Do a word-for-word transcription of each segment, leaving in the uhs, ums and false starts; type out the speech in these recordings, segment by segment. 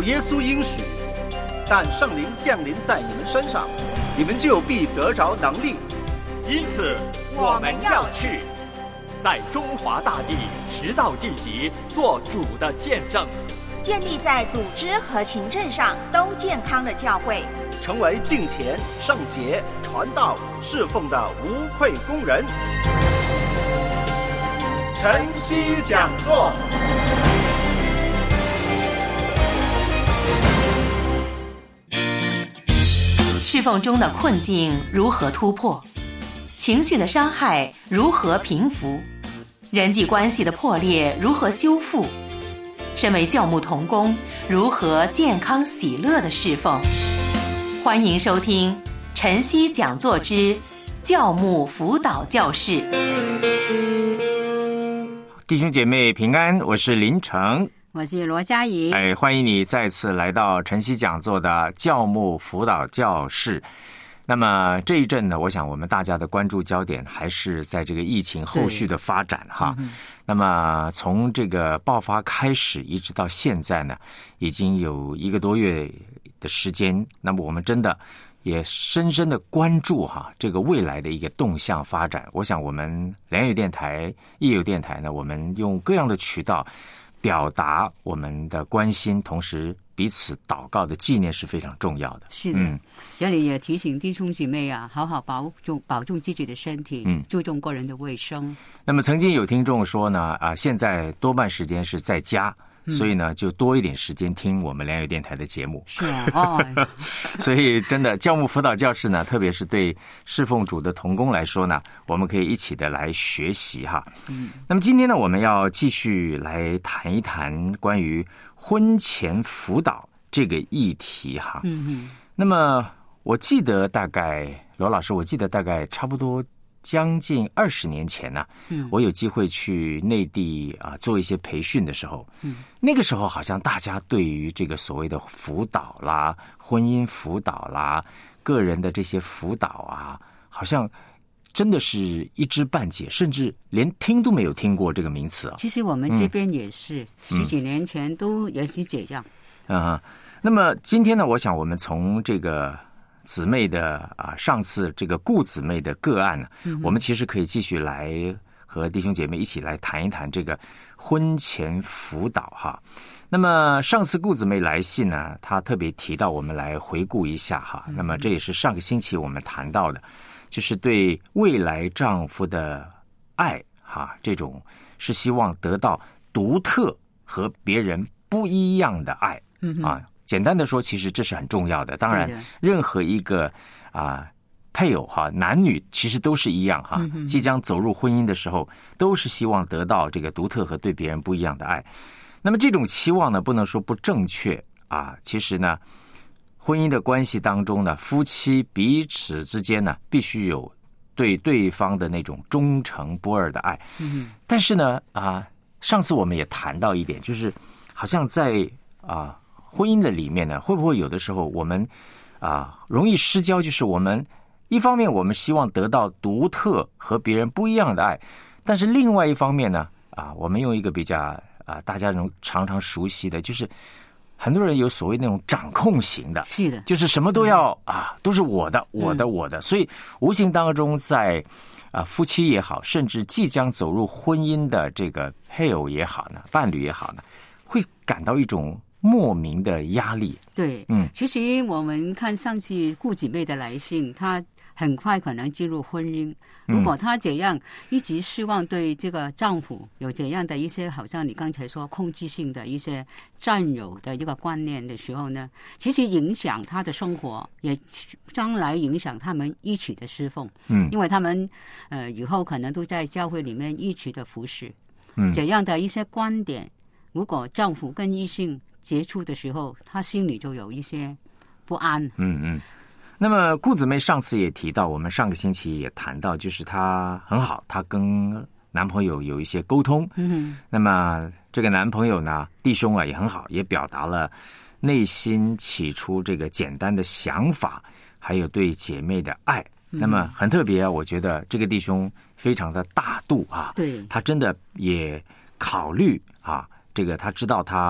耶稣应许，但圣灵降临在你们身上，你们就必得着能力。 因此我们要去，在中华大地直到地极做主的见证， 建立在组织和行政上都健康的教会， 成为敬虔、圣洁、传道、侍奉的无愧工人。晨曦讲座。 侍奉中的困境如何突破？情绪的伤害如何平复？人际关系的破裂如何修复？身为教牧同工，如何健康喜乐的侍奉？欢迎收听晨曦讲座之教牧辅导教室。 弟兄姐妹平安，我是林成， 我是罗嘉怡。 哎，欢迎你再次来到晨曦讲座的教牧辅导教室。那么这一阵呢，我想我们大家的关注焦点还是在这个疫情后续的发展哈。嗯、那么从这个爆发开始一直到现在呢，已经有一个多月的时间。那么我们真的也深深的关注哈这个未来的一个动向发展。我想我们良友电台、益友电台呢，我们用各样的渠道表达我们的关心，同时彼此祷告的纪念是非常重要的。 是的，嗯，这里也提醒弟兄姐妹啊，好好保重保重自己的身体，嗯，注重个人的卫生。那么曾经有听众说呢，啊，现在多半时间是在家。所以呢，就多一点时间听我们良友电台的节目。 是啊，哦， 所以真的教牧辅导教室呢，特别是对侍奉主的同工来说呢，我们可以一起的来学习哈。嗯，那么今天呢，我们要继续来谈一谈关于婚前辅导这个议题哈。嗯嗯。那么我记得大概罗老师，我记得大概差不多将近二十年前呢、啊，嗯，我有机会去内地啊做一些培训的时候，嗯，那个时候好像大家对于这个所谓的辅导啦、婚姻辅导啦、个人的这些辅导啊，好像真的是一知半解，甚至连听都没有听过这个名词啊。 其实我们这边也是、嗯、十几年前都也是这样。 啊、嗯，那么今天呢，我想我们从这个姊妹的啊，上次这个顾姊妹的个案呢、嗯，我们其实可以继续来和弟兄姐妹一起来谈一谈这个婚前辅导哈。那么上次顾姊妹来信呢，她特别提到我们来回顾一下哈。那么这也是上个星期我们谈到的，就是对未来丈夫的爱哈，这种是希望得到独特和别人不一样的爱、嗯、啊。简单的说，其实这是很重要的。当然，任何一个啊配偶哈，男女其实都是一样哈。即将走入婚姻的时候，都是希望得到这个独特和对别人不一样的爱。那么这种期望呢，不能说不正确啊。其实呢，婚姻的关系当中呢，夫妻彼此之间呢，必须有对对方的那种忠诚不二的爱。嗯，但是呢啊，上次我们也谈到一点，就是好像在啊。婚姻的里面呢，会不会有的时候我们啊容易失焦？就是我们一方面我们希望得到独特和别人不一样的爱，但是另外一方面呢，啊，我们用一个比较啊大家常常熟悉的，就是很多人有所谓那种掌控型的， 是的， 就是什么都要、嗯、啊，都是我的，我的，我的，所以无形当中在啊夫妻也好，甚至即将走入婚姻的这个配偶也好呢，伴侣也好呢，会感到一种莫名的压力。 对，嗯，其实我们看上次顾姊妹的来信，她很快可能进入婚姻。如果她这样一直希望对这个丈夫有这样的一些，好像你刚才说控制性的一些占有的一个观念的时候呢，其实影响她的生活，也将来影响他们一起的侍奉。嗯，因为他们呃以后可能都在教会里面一起的服侍。嗯，这样的一些观点，如果丈夫跟异性接触的时候，他心里就有一些不安。嗯嗯。 那么顾姊妹上次也提到，我们上个星期也谈到，就是她很好，她跟男朋友有一些沟通。嗯。那么这个男朋友呢，弟兄啊也很好，也表达了内心起初这个简单的想法，还有对姐妹的爱。嗯、那么很特别啊，我觉得这个弟兄非常的大度啊。 对。 他真的也考虑啊。这个他知道他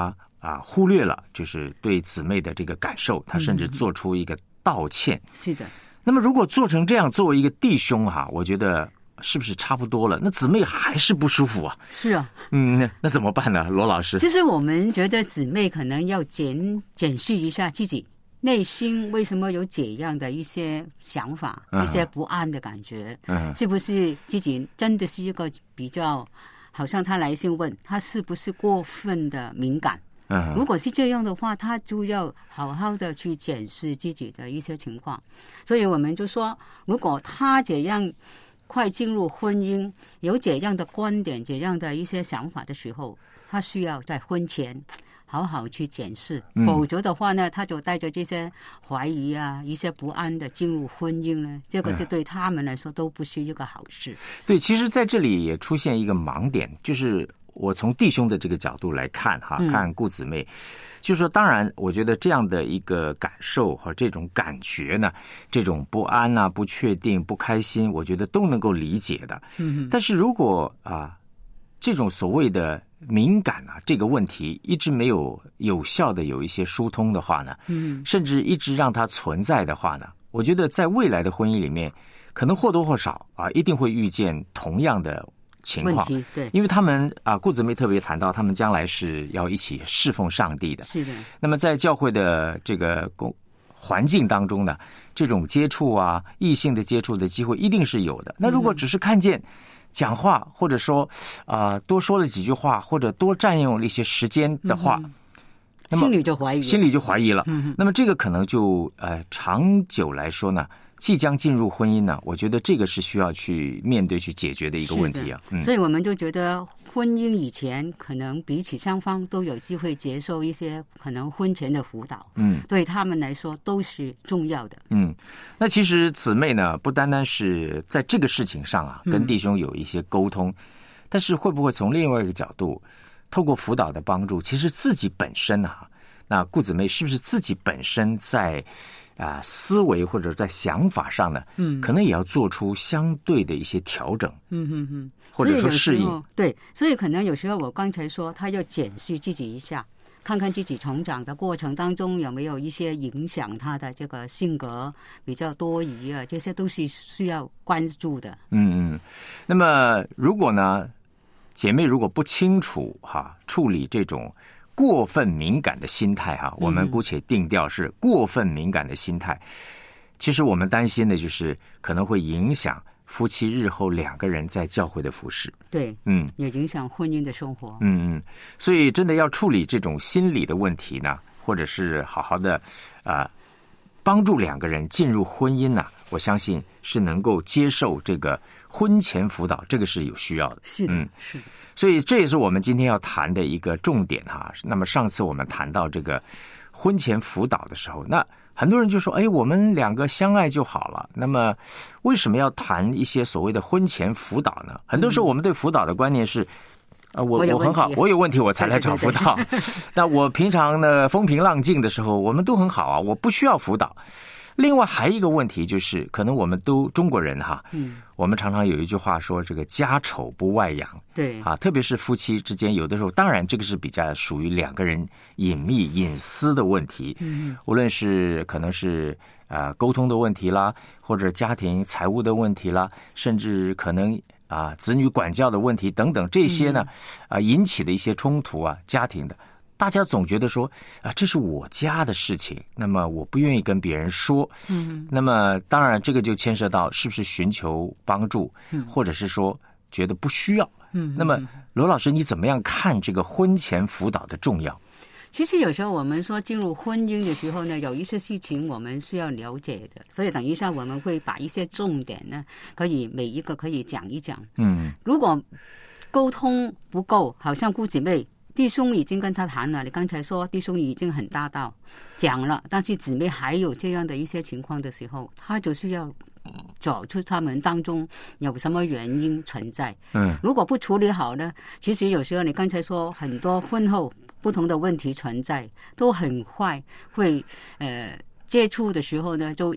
啊忽略了就是对姊妹的这个感受，他甚至做出一个道歉。 嗯、是的。 那么如果做成这样，作为一个弟兄哈、啊，我觉得是不是差不多了？那姊妹还是不舒服啊。 是啊。 嗯，那那怎么办呢，罗老师？ 其实我们觉得姊妹可能要检检视一下自己内心为什么有这样的一些想法、嗯、一些不安的感觉、嗯、是不是自己真的是一个比较，好像他来信问他是不是过分的敏感、嗯、如果是这样的话，他就要好好的去检视自己的一些情况。所以我们就说，如果他这样快进入婚姻，有这样的观点、这样的一些想法的时候，他需要在婚前好好去检视，否则的话呢，他就带着这些怀疑啊、一些不安的进入婚姻呢，这个是对他们来说都不是一个好事。嗯、 对，其实在这里也出现一个盲点，就是我从弟兄的这个角度来看哈，看顾姊妹，嗯、就是说，当然，我觉得这样的一个感受和这种感觉呢，这种不安啊、不确定、不开心，我觉得都能够理解的。嗯，但是如果啊，这种所谓的敏感啊，这个问题一直没有有效的有一些疏通的话呢，嗯，甚至一直让它存在的话呢，我觉得在未来的婚姻里面，可能或多或少啊，一定会遇见同样的情况。 问题，对， 因为他们啊，顾姊妹特别谈到，他们将来是要一起侍奉上帝的。 是的。那么在教会的这个环境当中呢，这种接触啊，异性的接触的机会一定是有的。那如果只是看见讲话，或者说啊、呃、多说了几句话，或者多占用了一些时间的话， 嗯、那么心里就怀疑， 心里就怀疑了。嗯、那么这个可能就呃长久来说呢，即将进入婚姻呢，我觉得这个是需要去面对、去解决的一个问题啊。 嗯、所以我们就觉得婚姻以前可能彼此双方都有机会接受一些可能婚前的辅导，嗯，对他们来说都是重要的。 嗯，那其实姊妹呢，不单单是在这个事情上啊，跟弟兄有一些沟通，嗯、但是会不会从另外一个角度，透过辅导的帮助，其实自己本身啊，那顾姊妹是不是自己本身在啊、呃、思维或者在想法上呢，嗯，可能也要做出相对的一些调整，嗯哼哼。或者说适应， 对，所以可能有时候我刚才说，他要检视自己一下，看看自己成长的过程当中有没有一些影响他的这个性格比较多疑啊，这些都是需要关注的。 嗯嗯，那么如果呢，姐妹如果不清楚哈处理这种过分敏感的心态哈，我们姑且定调是过分敏感的心态，嗯、其实我们担心的就是可能会影响夫妻日后两个人在教会的服事。 对，嗯，也影响婚姻的生活。 嗯嗯，所以真的要处理这种心理的问题呢，或者是好好的啊、呃，帮助两个人进入婚姻呢，我相信是能够接受这个婚前辅导，这个是有需要的。 是的，嗯，是的。 所以这也是我们今天要谈的一个重点哈。那么上次我们谈到这个婚前辅导的时候，那很多人就说，哎，我们两个相爱就好了，那么为什么要谈一些所谓的婚前辅导呢？很多时候我们对辅导的观念是，呃，我我很好，我有问题我才来找辅导。对对对对那我平常呢风平浪静的时候，我们都很好啊，我不需要辅导。另外还有一个问题就是，可能我们都中国人哈，嗯，我们常常有一句话说，这个家丑不外扬， 对啊，特别是夫妻之间，有的时候，当然这个是比较属于两个人隐秘隐私的问题，嗯，无论是可能是呃沟通的问题啦，或者家庭财务的问题啦，甚至可能啊子女管教的问题等等，这些呢啊引起的一些冲突啊，家庭的。大家总觉得说啊，这是我家的事情，那么我不愿意跟别人说。嗯，那么当然这个就牵涉到是不是寻求帮助，嗯，或者是说觉得不需要。嗯，那么罗老师，你怎么样看这个婚前辅导的重要？ 其实有时候我们说进入婚姻的时候呢，有一些事情我们是要了解的，所以等一下我们会把一些重点呢，可以每一个可以讲一讲。嗯，如果沟通不够，好像顾姊妹。弟兄已经跟他谈了，你刚才说弟兄已经很大道讲了，但是姊妹还有这样的一些情况的时候，他就是要找出他们当中有什么原因存在。嗯，如果不处理好呢，其实有时候你刚才说很多婚后不同的问题存在，都很快会呃接触的时候呢，就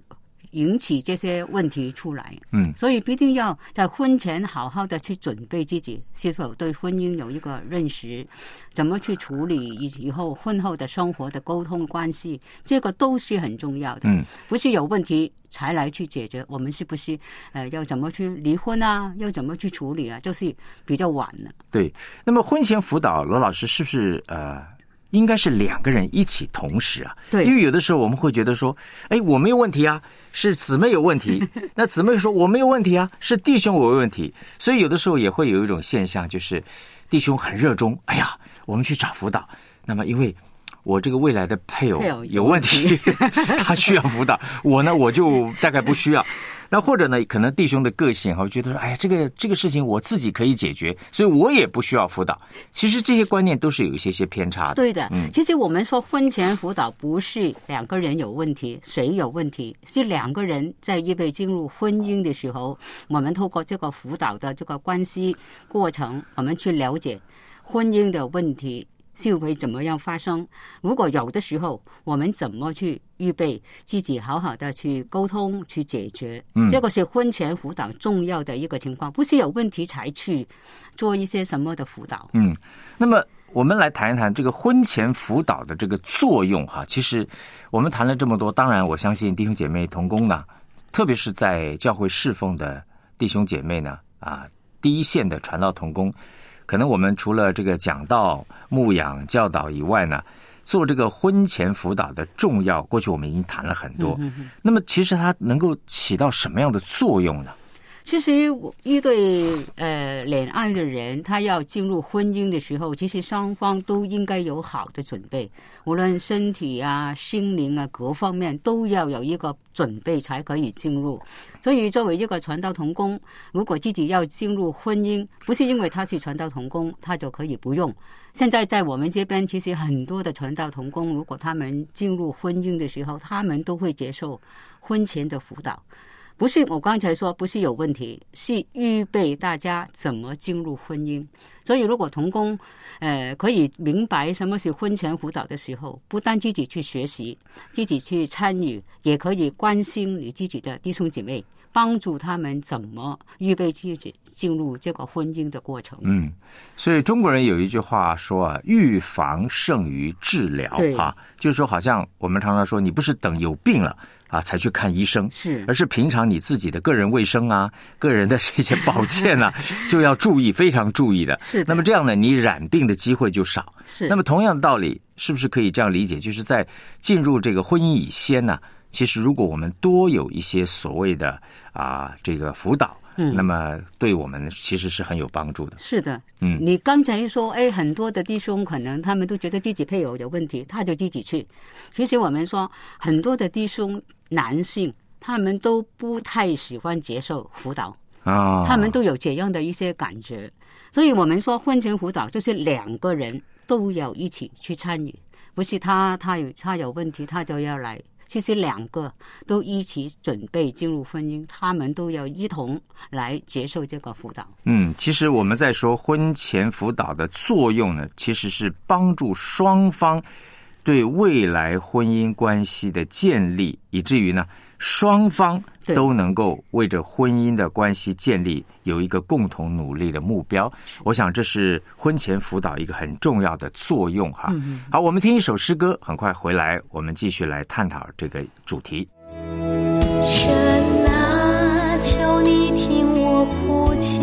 引起这些问题出来。 嗯， 所以必定要在婚前好好的去准备自己，是否对婚姻有一个认识，怎么去处理以后婚后的生活的沟通关系，这个都是很重要的。 嗯， 不是有问题才来去解决，我们是不是呃要怎么去离婚啊，要怎么去处理啊，就是比较晚了。 对，那么婚前辅导，罗老师是不是呃？应该是两个人一起同时啊， 对， 因为有的时候我们会觉得说，哎，我没有问题啊，是姊妹有问题，那姊妹说我没有问题啊，是弟兄我有问题，所以有的时候也会有一种现象，就是弟兄很热衷，哎呀，我们去找辅导，那么因为我这个未来的配偶有问题，他需要辅导，我呢我就大概不需要。那或者呢，可能弟兄的个性哈，觉得说，哎呀，这个这个事情我自己可以解决，所以我也不需要辅导。其实这些观念都是有一些些偏差的。 对的， 嗯， 其实我们说婚前辅导不是两个人有问题，谁有问题，是两个人在预备进入婚姻的时候，我们透过这个辅导的这个关系过程，我们去了解婚姻的问题是会怎么样发生？如果有的时候，我们怎么去预备自己好好的去沟通、去解决？嗯，这个是婚前辅导重要的一个情况，不是有问题才去做一些什么的辅导。 嗯，那么我们来谈一谈这个婚前辅导的这个作用哈。其实我们谈了这么多，当然我相信弟兄姐妹同工呢，特别是在教会侍奉的弟兄姐妹呢，啊，第一线的传道同工。可能我们除了这个讲道、牧养、教导以外呢，做这个婚前辅导的重要，过去我们已经谈了很多。嗯嗯，那么其实它能够起到什么样的作用呢？ 其实一对呃恋爱的人，他要进入婚姻的时候，其实双方都应该有好的准备，无论身体啊、心灵啊各方面都要有一个准备才可以进入。所以作为一个传道同工，如果自己要进入婚姻，不是因为他是传道同工他就可以不用。现在在我们这边，其实很多的传道同工，如果他们进入婚姻的时候，他们都会接受婚前的辅导。不是我刚才说不是有问题，是预备大家怎么进入婚姻。所以如果同工呃可以明白什么是婚前辅导的时候，不但自己去学习，自己去参与，也可以关心你自己的弟兄姐妹，帮助他们怎么预备自己进入这个婚姻的过程。 嗯，所以中国人有一句话说啊，预防胜于治疗啊，就是说好像我们常常说，你不是等有病了啊，才去看医生， 是， 而是平常你自己的个人卫生啊，个人的这些保健啊，就要注意，非常注意的。 是的。 那么这样呢，你染病的机会就少。 是。 那么同样的道理，是不是可以这样理解？就是在进入这个婚姻以先呢，其实如果我们多有一些所谓的啊这个辅导。嗯，那么对我们其实是很有帮助的。 是的，嗯，你刚才说，哎，很多的弟兄可能他们都觉得自己配偶有问题，他就自己去。其实我们说，很多的弟兄男性，他们都不太喜欢接受辅导啊，他们都有这样的一些感觉。所以我们说，婚前辅导就是两个人都要一起去参与，不是他他有他有问题，他就要来。其实两个都一起准备进入婚姻，他们都要一同来接受这个辅导。 嗯，其实我们在说婚前辅导的作用呢，其实是帮助双方对未来婚姻关系的建立，以至于呢，双方都能够为着婚姻的关系建立有一个共同努力的目标。我想这是婚前辅导一个很重要的作用哈。嗯、好，我们听一首诗歌，很快回来，我们继续来探讨这个主题。 神啊，求你听我呼求，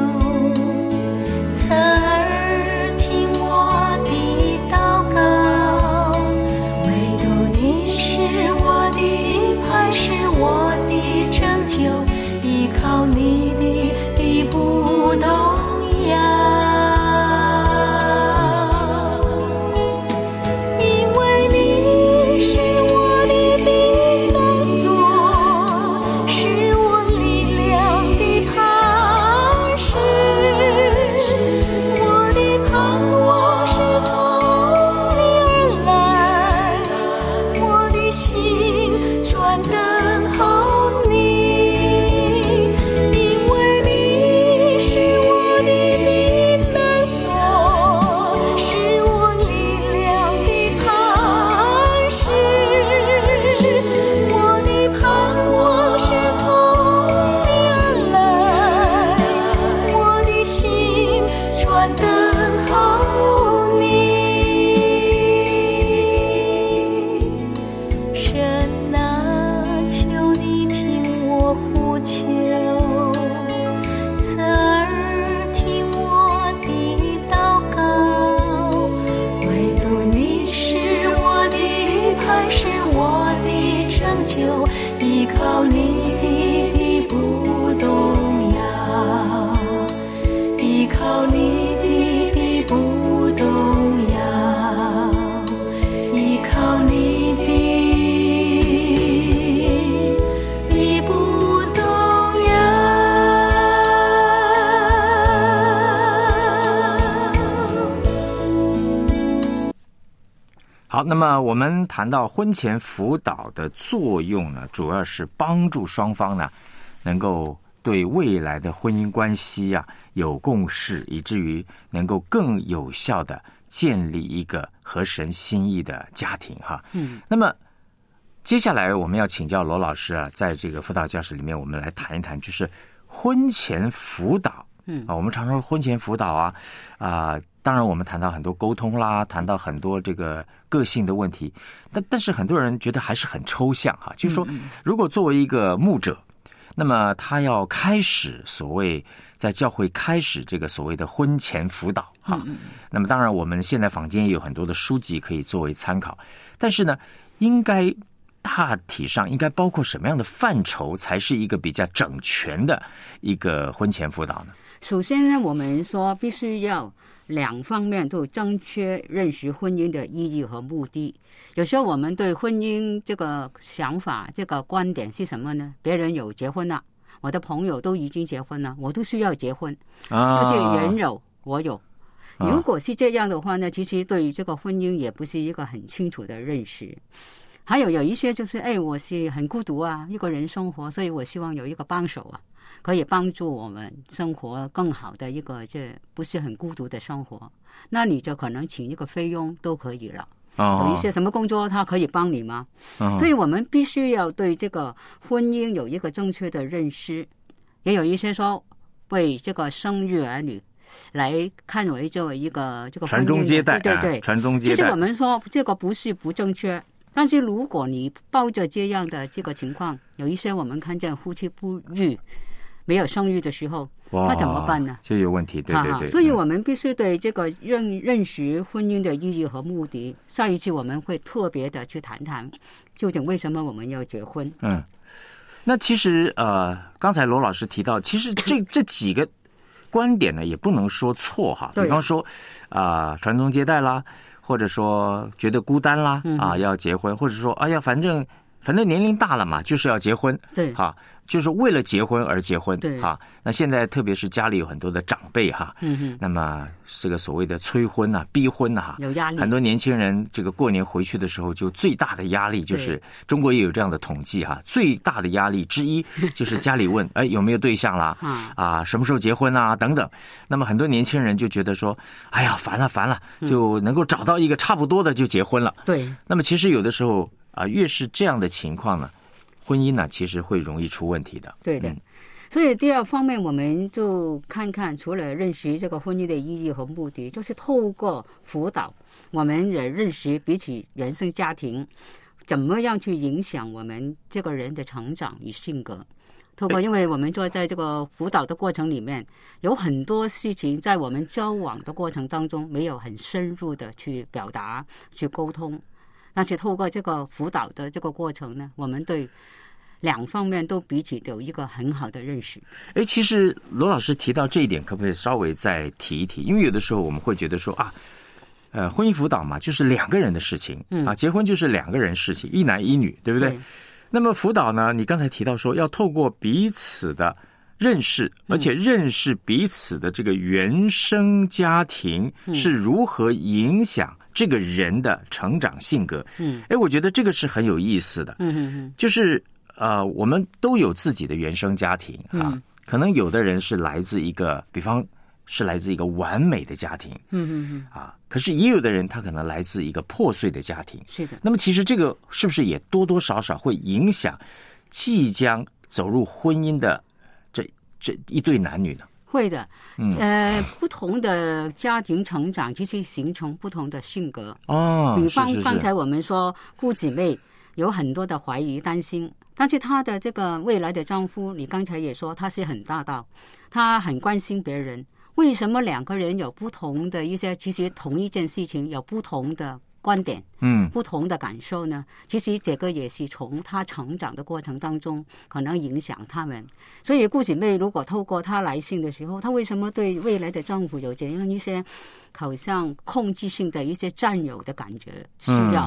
侧耳听我的祷告，唯独你是我的磐石，我的拯救，依靠你的必不动摇。是我力量的磐好，那么我们谈到婚前辅导的作用呢，主要是帮助双方呢能够对未来的婚姻关系啊有共识，以至于能够更有效的建立一个合神心意的家庭哈。嗯，那么接下来我们要请教罗老师啊，在这个辅导教室里面，我们来谈一谈，就是婚前辅导。嗯啊，我们常说婚前辅导啊，啊，当然我们谈到很多沟通啦，谈到很多这个个性的问题，但但是很多人觉得还是很抽象哈。就是说，如果作为一个牧者，那么他要开始所谓在教会开始这个所谓的婚前辅导哈。那么当然我们现在坊间也有很多的书籍可以作为参考，但是呢，应该大体上应该包括什么样的范畴才是一个比较整全的一个婚前辅导呢？ 首先呢，我们说必须要两方面都正确认识婚姻的意义和目的。有时候我们对婚姻这个想法、这个观点是什么呢？别人有结婚了，我的朋友都已经结婚了，我都需要结婚，啊、就是人有我有。如果是这样的话呢，其实对于这个婚姻也不是一个很清楚的认识。还有有一些就是，哎，我是很孤独啊，一个人生活，所以我希望有一个帮手啊，可以帮助我们生活更好的一个，这不是很孤独的生活。那你就可能请一个菲佣都可以了。哦、有一些什么工作他可以帮你吗？哦、所以我们必须要对这个婚姻有一个正确的认识。也有一些说为这个生育儿女来看为作为一个这个传宗接代， 对对对， 传宗接代。 其实我们说这个不是不正确。但是如果你抱着这样的这个情况，有一些我们看见夫妻不育、没有生育的时候，那怎么办呢？ 就有问题，对对对。 所以我们必须对这个认认识婚姻的意义和目的。下一次我们会特别的去谈谈，究竟为什么我们要结婚？ 嗯，那其实呃，刚才罗老师提到，其实这这几个观点呢，也不能说错哈。比方说啊、呃，传宗接代啦。或者说觉得孤单啦啊，要结婚，或者说哎呀，反正反正年龄大了嘛，就是要结婚， 对， 哈，就是为了结婚而结婚， 对， 哈。那现在特别是家里有很多的长辈哈， 嗯哼， 那么这个所谓的催婚啊、逼婚啊， 有压力。 很多年轻人这个过年回去的时候，就最大的压力就是中国也有这样的统计哈，最大的压力之一就是家里问哎有没有对象啦，啊什么时候结婚啊等等。那么很多年轻人就觉得说，哎呀烦了烦了，就能够找到一个差不多的就结婚了。 对。 那么其实有的时候啊，越是这样的情况呢，婚姻呢其实会容易出问题的。 对的。嗯，所以第二方面，我们就看看，除了认识这个婚姻的意义和目的，就是透过辅导，我们也认识彼此原生家庭怎么样去影响我们这个人的成长与性格。透过，因为我们做在这个辅导的过程里面，有很多事情在我们交往的过程当中没有很深入的去表达、去沟通，但是透过这个辅导的这个过程呢，我们对两方面都彼此有一个很好的认识。 哎，其实罗老师提到这一点，可不可以稍微再提一提？因为有的时候我们会觉得说啊，呃，婚姻辅导嘛，就是两个人的事情，嗯啊，结婚就是两个人事情，一男一女，对不对？对。那么辅导呢，你刚才提到说要透过彼此的认识，而且认识彼此的这个原生家庭是如何影响这个人的成长性格。嗯，哎，我觉得这个是很有意思的。嗯嗯嗯，就是呃，我们都有自己的原生家庭啊，嗯、可能有的人是来自一个，比方是来自一个完美的家庭，嗯嗯嗯，啊，可是也有的人他可能来自一个破碎的家庭， 是的。 那么其实这个是不是也多多少少会影响即将走入婚姻的这这一对男女呢？ 会的，嗯、呃，不同的家庭成长其实形成不同的性格。 哦， 比方是是是刚才我们说顾姊妹有很多的怀疑担心，但是她的这个未来的丈夫，你刚才也说他是很大道，他很关心别人。为什么两个人有不同的一些，其实同一件事情有不同的观点，嗯，不同的感受呢？其实这个也是从他成长的过程当中可能影响他们。所以顾姊妹如果透过他来信的时候，他为什么对未来的丈夫有这样一些好像控制性的一些占有的感觉需要？嗯，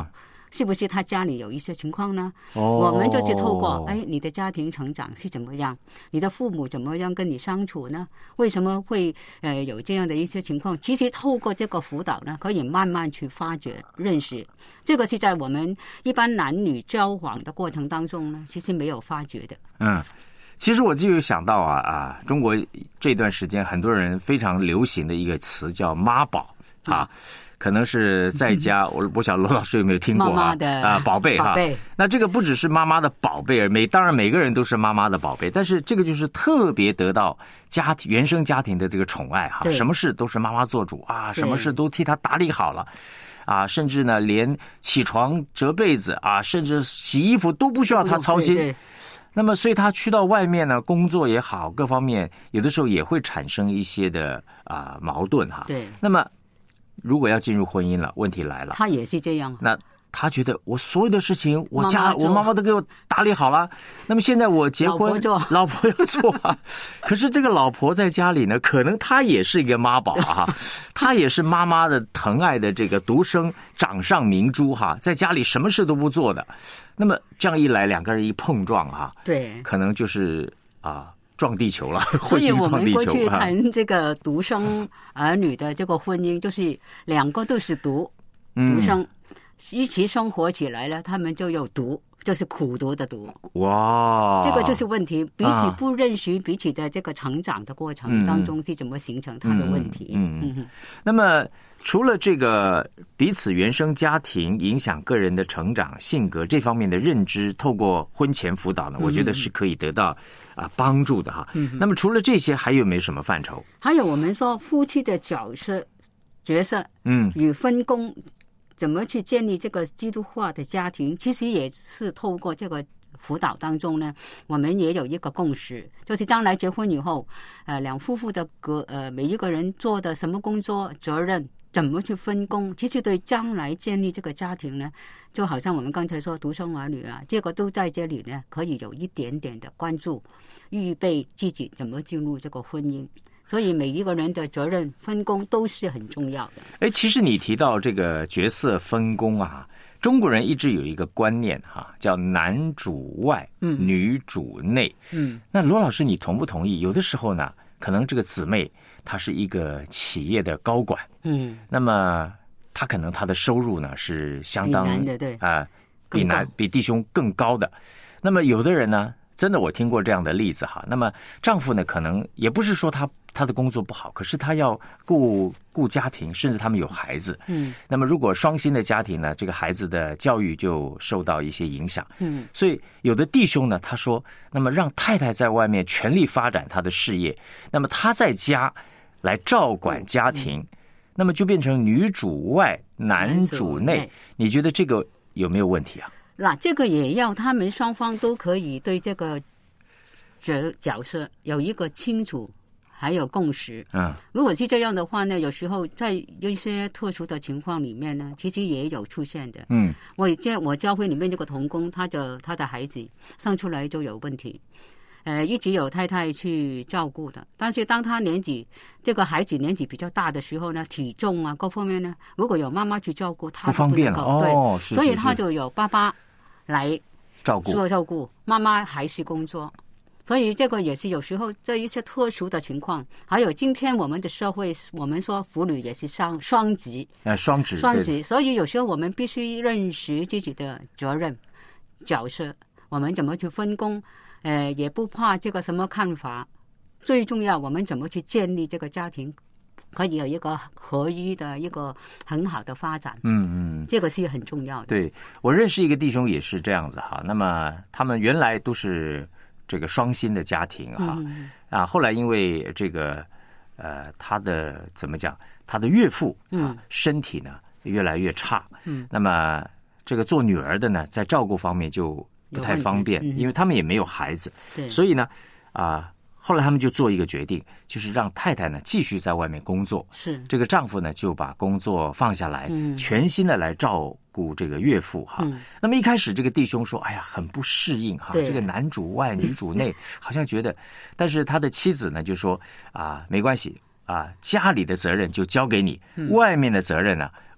是不是他家里有一些情况呢？ 哦， 我们就是透过哎，你的家庭成长是怎么样，你的父母怎么样跟你相处呢？为什么会呃有这样的一些情况？其实透过这个辅导呢，可以慢慢去发掘、认识。这个是在我们一般男女交往的过程当中呢，其实没有发觉的。嗯。 其实我就有想到啊啊，中国这段时间很多人非常流行的一个词叫妈宝啊，可能是在家，我我想罗老师有没有听过啊？ 妈妈的啊宝贝哈， 宝贝。 那这个不只是妈妈的宝贝，每当然每个人都是妈妈的宝贝，但是这个就是特别得到家庭原生家庭的这个宠爱哈，什么事都是妈妈做主啊，什么事都替他打理好了。啊，甚至呢，连起床、折被子啊，甚至洗衣服都不需要他操心。对对，那么，所以他去到外面呢，工作也好，各方面有的时候也会产生一些的啊、呃、矛盾哈。 对。 那么，如果要进入婚姻了，问题来了。 他也是这样。 那他觉得我所有的事情，我家妈妈我妈妈都给我打理好了。那么现在我结婚，老婆做，老婆要做啊。可是这个老婆在家里呢，可能她也是一个妈宝啊，她也是妈妈的疼爱的这个独生掌上明珠哈，在家里什么事都不做的。那么这样一来，两个人一碰撞哈，对，可能就是啊撞地球了。 所以我们过去谈这个独生儿女的这个婚姻，就是两个都是独独生。嗯，一起生活起来了，他们就有毒，就是苦毒的毒。哇，这个就是问题，彼此不认识彼此的这个成长的过程当中是怎么形成他的问题。嗯 嗯, 嗯, 嗯那么除了这个彼此原生家庭影响个人的成长、性格这方面的认知，透过婚前辅导呢，我觉得是可以得到啊帮助的哈。嗯，那么除了这些，还有没有什么范畴？ 还有我们说夫妻的角色角色，嗯，与分工。怎么去建立这个基督化的家庭，其实也是透过这个辅导当中呢，我们也有一个共识，就是将来结婚以后，呃，两夫妇的个呃每一个人做的什么工作、责任怎么去分工，其实对将来建立这个家庭呢，就好像我们刚才说独生儿女啊，这个都在这里呢，可以有一点点的关注，预备自己怎么进入这个婚姻。所以每一个人的责任分工都是很重要的。 哎，其实你提到这个角色分工啊，中国人一直有一个观念哈、啊，叫男主外，嗯，女主内。嗯，那罗老师，你同不同意？有的时候呢，可能这个姊妹她是一个企业的高管，嗯，那么她可能她的收入呢是相当比男的对啊、呃，比男比弟兄更高的。那么有的人呢，真的我听过这样的例子哈。那么丈夫呢，可能也不是说他。他的工作不好，可是他要顾顾家庭，甚至他们有孩子。嗯，那么如果双薪的家庭呢，这个孩子的教育就受到一些影响。嗯，所以有的弟兄呢，他说，那么让太太在外面全力发展他的事业，那么他在家来照管家庭，嗯、那么就变成女主外，男主内。你觉得这个有没有问题啊？ 那这个也要他们双方都可以对这个角角色有一个清楚。还有共识。嗯，如果是这样的话呢，有时候在一些特殊的情况里面呢，其实也有出现的。嗯，我教我教会里面这个童工，他的他的孩子生出来就有问题，呃，一直有太太去照顾的。但是当他年纪这个孩子年纪比较大的时候呢，体重啊各方面呢，如果有妈妈去照顾，他不方便了。哦， 对，所以他就有爸爸来照顾做照顾，妈妈还是工作。所以这个也是有时候这一些特殊的情况，还有今天我们的社会，我们说妇女也是双双职， 呃，双职， 双职。所以有时候我们必须认识自己的责任角色，我们怎么去分工，呃，也不怕这个什么看法。最重要，我们怎么去建立这个家庭，可以有一个合一的一个很好的发展。嗯嗯，这个是很重要的。 对，我认识一个弟兄也是这样子哈，那么他们原来都是。这个双薪的家庭哈、嗯、啊，后来因为这个呃，他的怎么讲，他的岳父啊、嗯、身体呢越来越差，嗯，那么这个做女儿的呢，在照顾方面就不太方便，嗯、因为他们也没有孩子，对，所以呢啊。后来他们就做一个决定，就是让太太呢继续在外面工作，是这个丈夫呢就把工作放下来，嗯、全心的来照顾这个岳父哈。嗯、那么一开始这个弟兄说：“哎呀，很不适应哈，这个男主外女主内，好像觉得。”但是他的妻子呢就说：“啊，没关系啊，家里的责任就交给你，嗯、外面的责任呢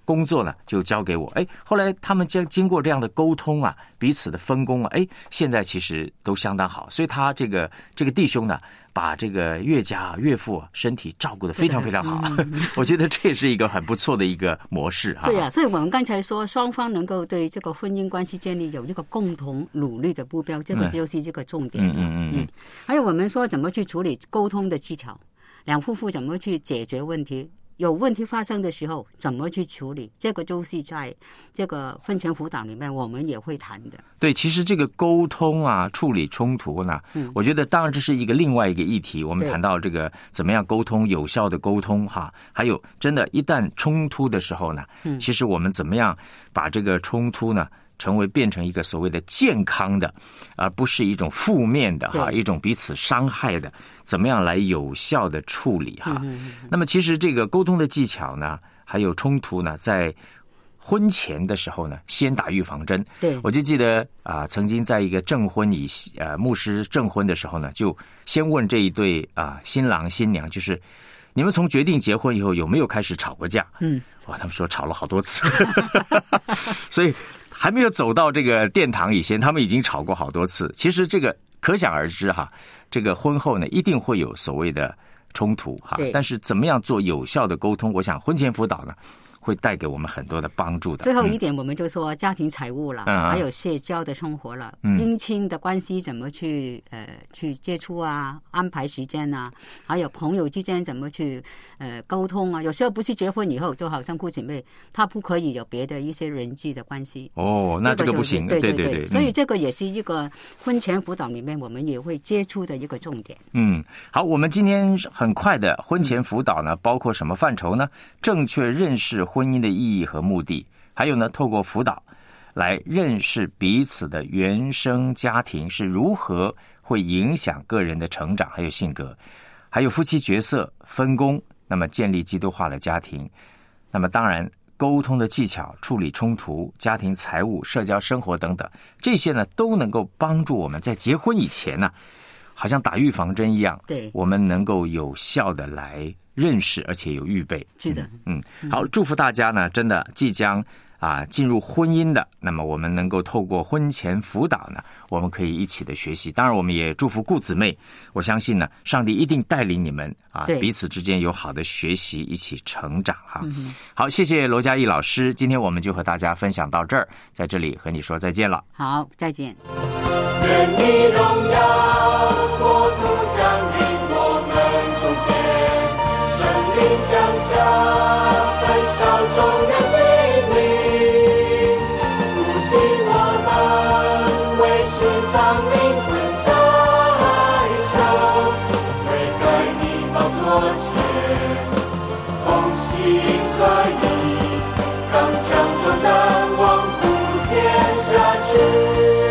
工作呢就交给我。哎，后来他们经经过这样的沟通啊，彼此的分工啊，哎，现在其实都相当好。所以他这个这个弟兄呢，把这个岳家岳父身体照顾得非常非常好。嗯、我觉得这也是一个很不错的一个模式哈。 对呀、啊，所以我们刚才说双方能够对这个婚姻关系建立有一个共同努力的目标，这个就是这个重点。嗯嗯嗯嗯。还有我们说怎么去处理沟通的技巧，两夫妇怎么去解决问题。有问题发生的时候怎么去处理，这个都是在这个婚前辅导里面我们也会谈的。 对，其实这个沟通啊，处理冲突呢，嗯，我觉得当然这是一个另外一个议题。我们谈到这个怎么样沟通，有效的沟通哈，还有真的，一旦冲突的时候呢，嗯，其实我们怎么样把这个冲突呢，成为变成一个所谓的健康的，而不是一种负面的哈，一种彼此伤害的，怎么样来有效的处理哈？嗯嗯嗯。那么其实这个沟通的技巧呢，还有冲突呢，在婚前的时候呢，先打预防针。 对， 我就记得啊、呃，曾经在一个证婚仪呃牧师证婚的时候呢，就先问这一对啊、呃、新郎新娘，就是你们从决定结婚以后有没有开始吵过架？嗯，哇，他们说吵了好多次，所以还没有走到这个殿堂以前，他们已经吵过好多次。其实这个可想而知哈，这个婚后呢一定会有所谓的冲突哈，但是怎么样做有效的沟通，我想婚前辅导呢会带给我们很多的帮助的。 最后一点，我们就说家庭财务了，嗯、还有社交的生活了，嗯、姻亲的关系怎么去呃去接触啊，安排时间啊，还有朋友之间怎么去呃沟通啊。有时候不是结婚以后，就好像顾姐妹，她不可以有别的一些人际的关系。 哦，那这个不行。 对对对对, 对，所以这个也是一个婚前辅导里面我们也会接触的一个重点。 嗯，好，我们今天很快的婚前辅导呢，包括什么范畴呢？正确认识婚姻的意义和目的，还有呢，透过辅导来认识彼此的原生家庭是如何会影响个人的成长还有性格，还有夫妻角色分工，那么建立基督化的家庭，那么当然沟通的技巧、处理冲突、家庭财务、社交生活等等，这些呢都能够帮助我们在结婚以前呢，好像打预防针一样， 对， 我们能够有效的来认识，而且有预备。 是的， 嗯，嗯好，祝福大家呢，真的即将啊进入婚姻的，那么我们能够透过婚前辅导呢，我们可以一起的学习。当然，我们也祝福顾姊妹，我相信呢，上帝一定带领你们啊，彼此之间有好的学习，一起成长哈。嗯、好，谢谢罗嘉义老师，今天我们就和大家分享到这儿，在这里和你说再见了。 好，再见。 愿你荣耀国度降临我们中间，圣灵降下，焚烧众人心灵，复兴我们，为世上灵魂代求，悔改你宝座前，同心合意，刚强壮胆，往普天下去。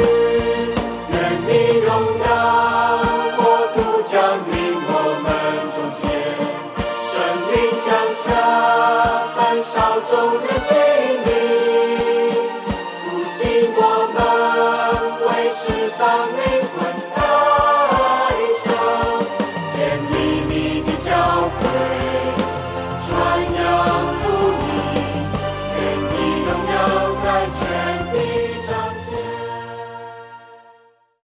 降临我们中间，圣灵降下，焚烧众人心灵，复兴我们，为世上灵魂